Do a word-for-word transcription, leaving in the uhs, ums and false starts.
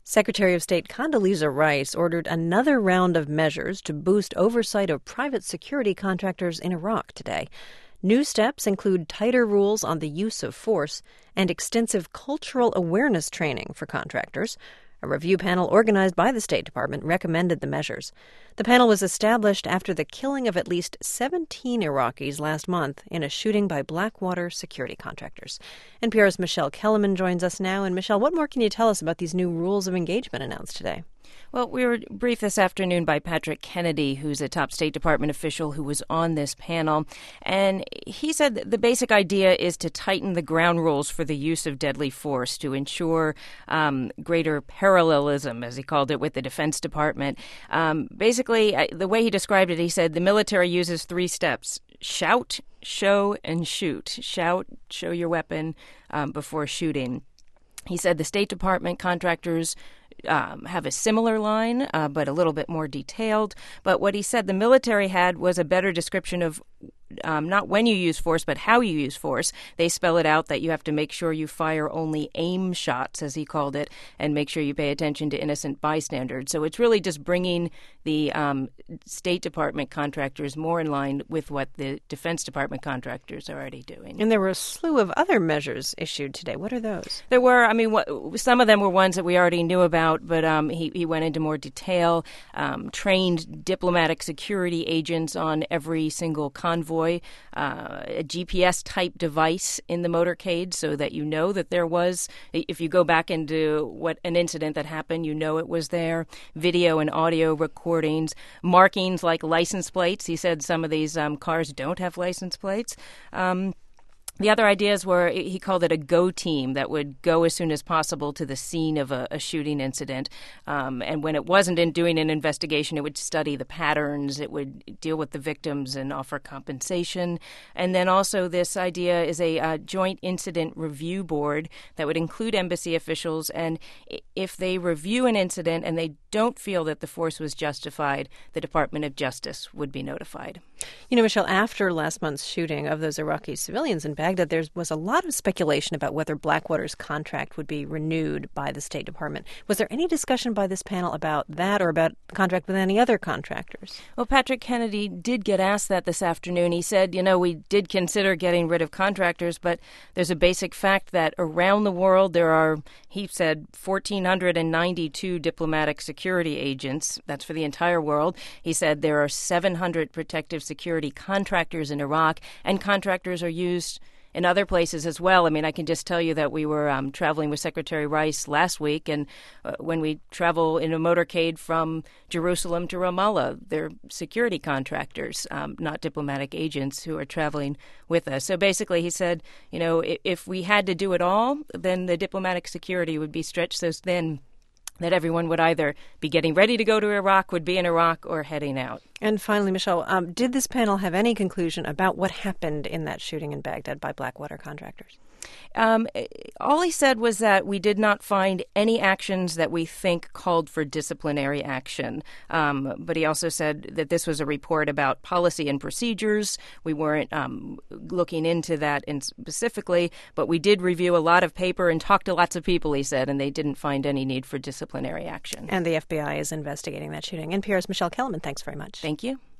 Secretary of State Condoleezza Rice ordered another round of measures to boost oversight of private security contractors in Iraq today. New steps include tighter rules on the use of force and extensive cultural awareness training for contractors. A review panel organized by the State Department recommended the measures. The panel was established after the killing of at least seventeen Iraqis last month in a shooting by Blackwater security contractors. N P R's Michelle Kellerman joins us now. And Michelle, what more can you tell us about these new rules of engagement announced today? Well, we were briefed this afternoon by Patrick Kennedy, who's a top State Department official who was on this panel. And he said that the basic idea is to tighten the ground rules for the use of deadly force to ensure um, greater parallelism, as he called it, with the Defense Department. Um, basically, the way he described it, he said the military uses three steps: shout, show, and shoot. Shout, show your weapon um, before shooting. He said the State Department contractors Um, have a similar line, uh, but a little bit more detailed. But what he said the military had was a better description of um, not when you use force, but how you use force. They spell it out that you have to make sure you fire only aim shots, as he called it, and make sure you pay attention to innocent bystanders. So it's really just bringing the um, State Department contractors more in line with what the Defense Department contractors are already doing. And there were a slew of other measures issued today. What are those? There were, I mean, what, some of them were ones that we already knew about, but um, he, he went into more detail, um, trained diplomatic security agents on every single convoy, uh, a G P S-type device in the motorcade so that you know that there was, if you go back into what an incident that happened, you know it was there, video and audio recordings, markings like license plates. He said some of these um, cars don't have license plates. Um The other ideas were, he called it a go team that would go as soon as possible to the scene of a, a shooting incident. Um, and when it wasn't in doing an investigation, it would study the patterns, it would deal with the victims and offer compensation. And then also this idea is a uh, joint incident review board that would include embassy officials. And if they review an incident and they don't feel that the force was justified, the Department of Justice would be notified. You know, Michelle, after last month's shooting of those Iraqi civilians in Baghdad, there was a lot of speculation about whether Blackwater's contract would be renewed by the State Department. Was there any discussion by this panel about that or about the contract with any other contractors? Well, Patrick Kennedy did get asked that this afternoon. He said, you know, we did consider getting rid of contractors, but there's a basic fact that around the world there are, he said, one thousand four hundred ninety-two diplomatic security agents. That's for the entire world. He said there are seven hundred protective security contractors in Iraq, and contractors are used in other places as well. I mean, I can just tell you that we were um, traveling with Secretary Rice last week, and uh, when we travel in a motorcade from Jerusalem to Ramallah, they're security contractors, um, not diplomatic agents who are traveling with us. So basically, he said, you know, if, if we had to do it all, then the diplomatic security would be stretched so thin that everyone would either be getting ready to go to Iraq, would be in Iraq, or heading out. And finally, Michelle, um, did this panel have any conclusion about what happened in that shooting in Baghdad by Blackwater contractors? Um, all he said was that we did not find any actions that we think called for disciplinary action. Um, but he also said that this was a report about policy and procedures. We weren't um, looking into that in specifically, but we did review a lot of paper and talk to lots of people, he said, and they didn't find any need for disciplinary action. And the F B I is investigating that shooting. N P R's Michelle Kellerman, thanks very much. Thank you.